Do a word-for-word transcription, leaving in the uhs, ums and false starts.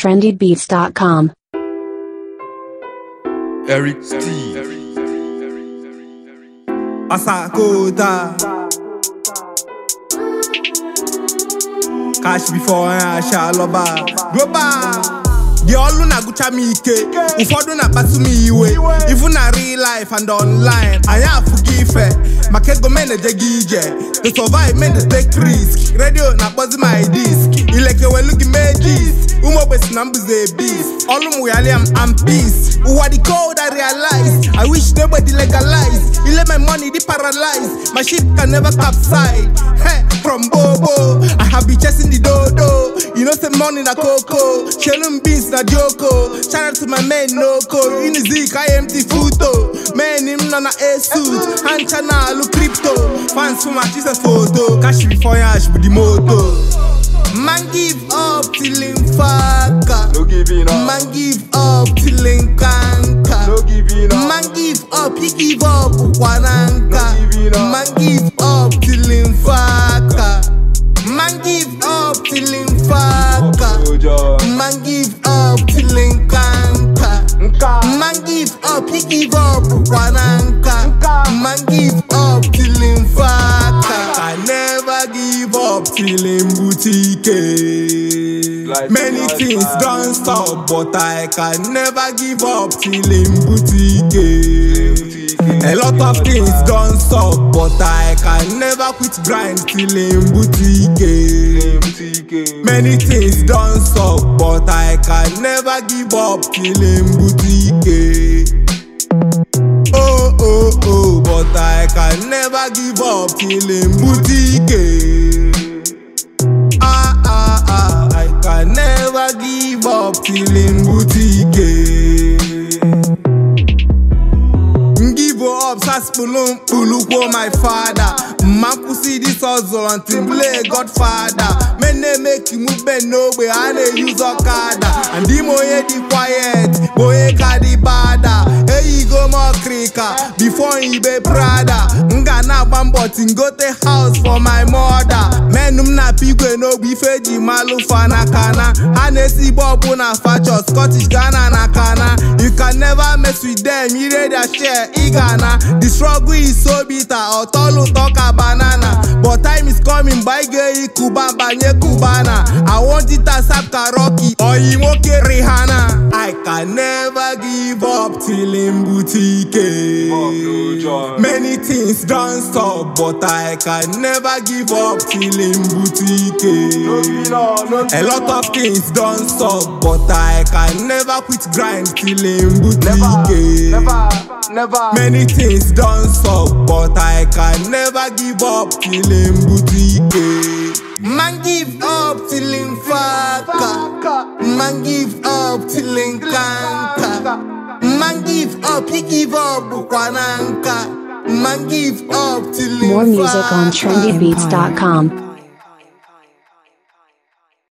trendy beats dot com. Eric Steve Asakota Cash before I shall loba Global The all na gucha mi ike Ufodu na basu mi iwe Even na real life and online I have forgive Makego mene jegije To survive mene take risk Radio na buzz my disc Ileke we looking magis Umo besi na mbuze beast All umu yali am am peace Uwa the code I realize I wish nobody legalize You let my money the paralyze My shit can never capsize Hey, from Bobo I have been chasing the dodo You know say money na coco Shelum beans na joko Shout out to my man Noko In the Zik I am the photo Man him na na A-suit Hand channel look crypto Fans for my Jesus photo Cash before yash with the moto Man give up till him faka No giving up Man give up till him kanka No giving up Man give up, he give up wananka No giving up Man give up till him faka Man give up till him faka Man give up till him kanka Man give up, he give up wananka Man give up till him faka I never give up till him boutique Many things don't stop but I can never give up till him boutique A lot of things don't stop but I can never quit grind till him boutique Many things don't stop but I can never give up till him boutique Oh oh oh but I can never give up till him boutique Ah ah ah I can never give up till him boutique Give up saspulum pulukwo my father Man see this hustle until play Godfather Men they make you move bend no way and they use Okada And the more the quiet boy cardi bada Hey you go more krika before he be Prada Nga na bambotin go te house for my mother Men um na pigwe no be feji malu fana kana Hanesi bobu na facho Scottish Ghana na kana You can never mess with them you ready to share igana The struggle is so bitter Otolu toka banana But time is coming by gay kuban banye kubana I want it as Sapka Rocky or Imoke Rihanna I can never give up till in boutique Many things don't stop but I can never give up till in boutique A lot of things don't stop but I can never quit grind till in boutique Never, never Many things don't stop but I can never give up till in boutique Man give up till in faka Man give up till in kanka Man give up, he give up wananka Man give up till in More music on trendy beats dot com.